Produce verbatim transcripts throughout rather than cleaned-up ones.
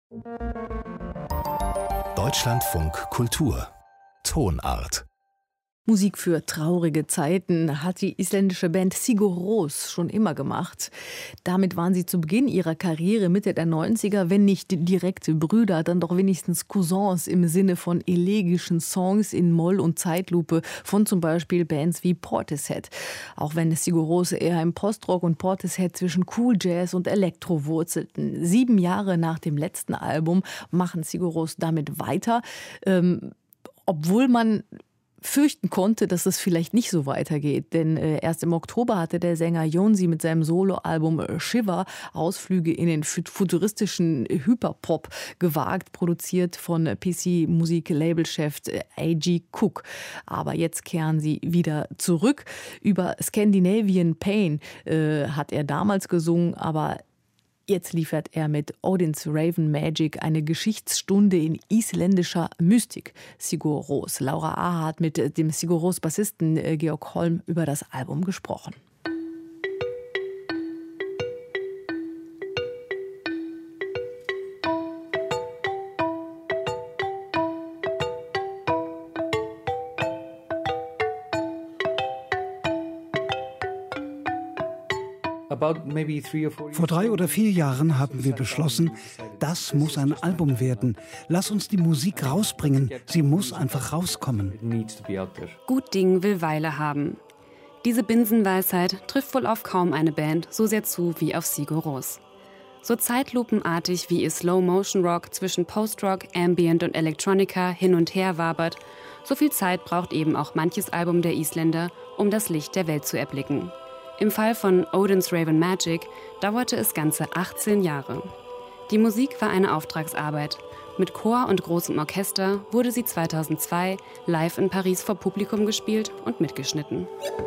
Deutschlandfunk Kultur Tonart. Musik für traurige Zeiten hat die isländische Band Sigur Rós schon immer gemacht. Damit waren sie zu Beginn ihrer Karriere Mitte der neunziger, wenn nicht direkte Brüder, dann doch wenigstens Cousins im Sinne von elegischen Songs in Moll und Zeitlupe von zum Beispiel Bands wie Portishead. Auch wenn Sigur Rós eher im Postrock und Portishead zwischen Cool Jazz und Elektro wurzelten. Sieben Jahre nach dem letzten Album machen Sigur Rós damit weiter, ähm, obwohl man fürchten konnte, dass es vielleicht nicht so weitergeht. Denn äh, erst im Oktober hatte der Sänger Jónsi mit seinem Soloalbum äh, Shiver Ausflüge in den futuristischen Hyperpop gewagt, produziert von äh, P C-Musik-Labelchef äh, A G Cook. Aber jetzt kehren sie wieder zurück. Über Scandinavian Pain äh, hat er damals gesungen, aber jetzt liefert er mit Odin's Raven Magic eine Geschichtsstunde in isländischer Mystik. Sigur Rós. Laura Aha hat mit dem Sigur Rós Bassisten Georg Holm über das Album gesprochen. Vor drei oder vier Jahren haben wir beschlossen, das muss ein Album werden. Lass uns die Musik rausbringen. Sie muss einfach rauskommen. Gut Ding will Weile haben. Diese Binsenweisheit trifft wohl auf kaum eine Band so sehr zu wie auf Sigur Rós. So zeitlupenartig wie ihr Slow-Motion-Rock zwischen Post-Rock, Ambient und Electronica hin und her wabert, so viel Zeit braucht eben auch manches Album der Isländer, um das Licht der Welt zu erblicken. Im Fall von Odin's Raven Magic dauerte es ganze achtzehn Jahre. Die Musik war eine Auftragsarbeit. Mit Chor und großem Orchester wurde sie zweitausendzwei live in Paris vor Publikum gespielt und mitgeschnitten.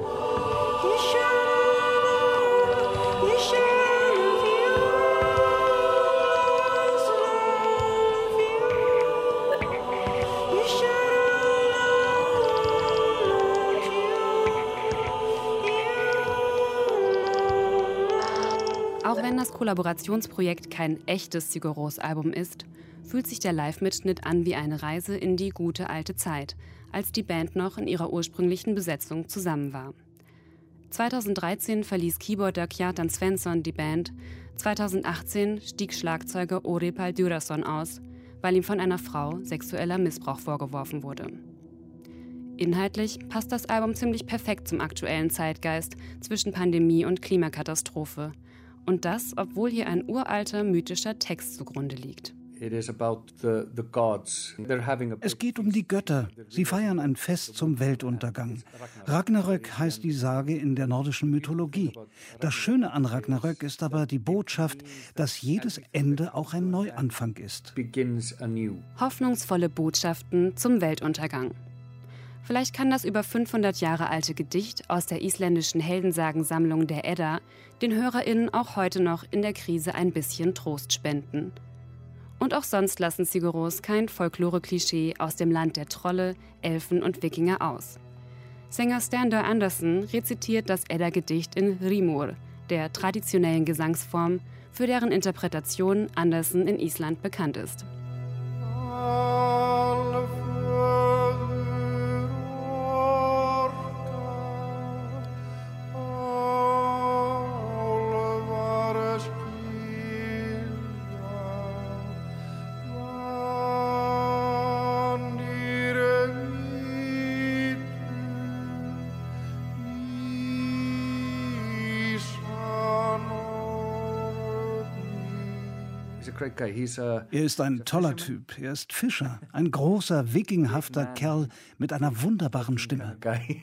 Auch wenn das Kollaborationsprojekt kein echtes Sigur Rós-Album ist, fühlt sich der Live-Mitschnitt an wie eine Reise in die gute alte Zeit, als die Band noch in ihrer ursprünglichen Besetzung zusammen war. zweitausenddreizehn verließ Keyboarder Kjartan Svensson die Band, zweitausendachtzehn stieg Schlagzeuger Orri Páll aus, weil ihm von einer Frau sexueller Missbrauch vorgeworfen wurde. Inhaltlich passt das Album ziemlich perfekt zum aktuellen Zeitgeist zwischen Pandemie und Klimakatastrophe. Und das, obwohl hier ein uralter, mythischer Text zugrunde liegt. Es geht um die Götter. Sie feiern ein Fest zum Weltuntergang. Ragnarök heißt die Sage in der nordischen Mythologie. Das Schöne an Ragnarök ist aber die Botschaft, dass jedes Ende auch ein Neuanfang ist. Hoffnungsvolle Botschaften zum Weltuntergang. Vielleicht kann das über fünfhundert Jahre alte Gedicht aus der isländischen Heldensagensammlung der Edda den HörerInnen auch heute noch in der Krise ein bisschen Trost spenden. Und auch sonst lassen Sigur Rós kein Folklore-Klischee aus dem Land der Trolle, Elfen und Wikinger aus. Sänger Stendur Andersen rezitiert das Edda-Gedicht in Rimur, der traditionellen Gesangsform, für deren Interpretation Andersen in Island bekannt ist. Er ist ein toller Typ. Er ist Fischer, ein großer, wikinghafter Kerl mit einer wunderbaren Stimme.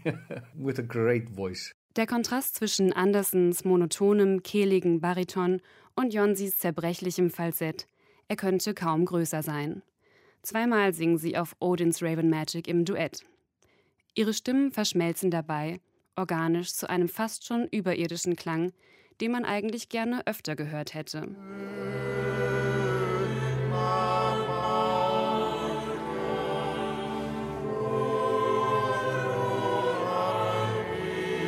Der Kontrast zwischen Andersens monotonem, kehligen Bariton und Jónsis zerbrechlichem Falsett, er könnte kaum größer sein. Zweimal singen sie auf Odin's Raven Magic im Duett. Ihre Stimmen verschmelzen dabei, organisch zu einem fast schon überirdischen Klang, den man eigentlich gerne öfter gehört hätte.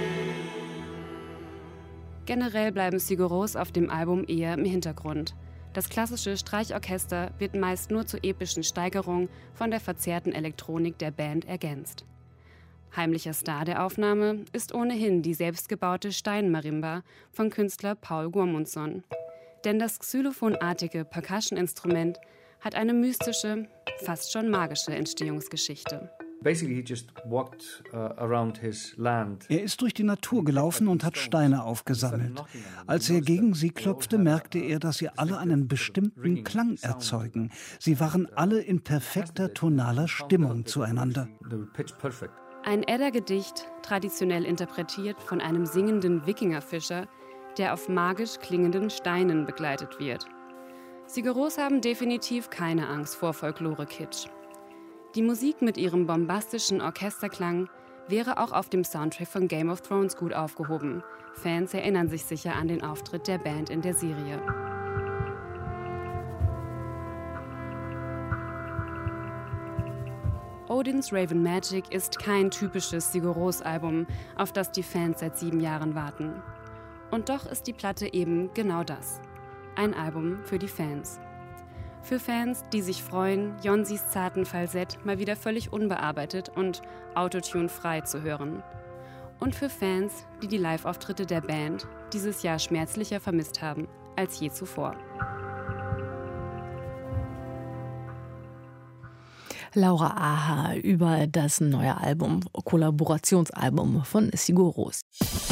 Generell bleiben Sigur Rós auf dem Album eher im Hintergrund. Das klassische Streichorchester wird meist nur zur epischen Steigerung von der verzerrten Elektronik der Band ergänzt. Heimlicher Star der Aufnahme ist ohnehin die selbstgebaute Steinmarimba von Künstler Paul Gudmundsson. Denn das xylophonartige Percussion-Instrument hat eine mystische, fast schon magische Entstehungsgeschichte. Er ist durch die Natur gelaufen und hat Steine aufgesammelt. Als er gegen sie klopfte, merkte er, dass sie alle einen bestimmten Klang erzeugen. Sie waren alle in perfekter tonaler Stimmung zueinander. Ein Edda-Gedicht, traditionell interpretiert von einem singenden Wikingerfischer, der auf magisch klingenden Steinen begleitet wird. Sigur Rós haben definitiv keine Angst vor Folklore-Kitsch. Die Musik mit ihrem bombastischen Orchesterklang wäre auch auf dem Soundtrack von Game of Thrones gut aufgehoben. Fans erinnern sich sicher an den Auftritt der Band in der Serie. Odin's Raven Magic ist kein typisches Sigur Rós-Album, auf das die Fans seit sieben Jahren warten. Und doch ist die Platte eben genau das. Ein Album für die Fans. Für Fans, die sich freuen, Jonsis zarten Falsett mal wieder völlig unbearbeitet und Autotune-frei zu hören. Und für Fans, die die Live-Auftritte der Band dieses Jahr schmerzlicher vermisst haben als je zuvor. Laura Aha über das neue Album, Kollaborationsalbum von Sigur Rós.